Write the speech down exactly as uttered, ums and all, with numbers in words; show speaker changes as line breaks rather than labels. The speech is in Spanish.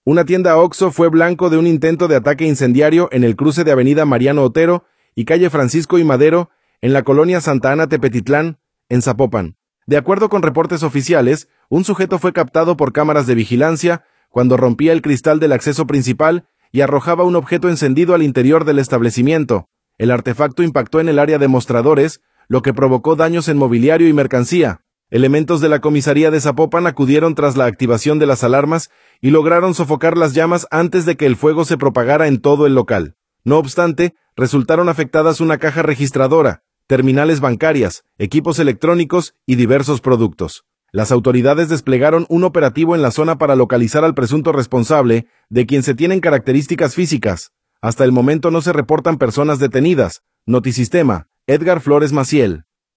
Una tienda Oxxo fue blanco de un intento de ataque incendiario en el cruce de Avenida Mariano Otero y calle Francisco y Madero, en la colonia Santa Ana Tepetitlán, en Zapopan. De acuerdo con reportes oficiales, un sujeto fue captado por cámaras de vigilancia cuando rompía el cristal del acceso principal y arrojaba un objeto encendido al interior del establecimiento. El artefacto impactó en el área de mostradores, lo que provocó daños en mobiliario y mercancía. Elementos de la comisaría de Zapopan acudieron tras la activación de las alarmas y lograron sofocar las llamas antes de que el fuego se propagara en todo el local. No obstante, resultaron afectadas una caja registradora, terminales bancarias, equipos electrónicos y diversos productos. Las autoridades desplegaron un operativo en la zona para localizar al presunto responsable, de quien se tienen características físicas. Hasta el momento no se reportan personas detenidas. Notisistema, Edgar Flores Maciel.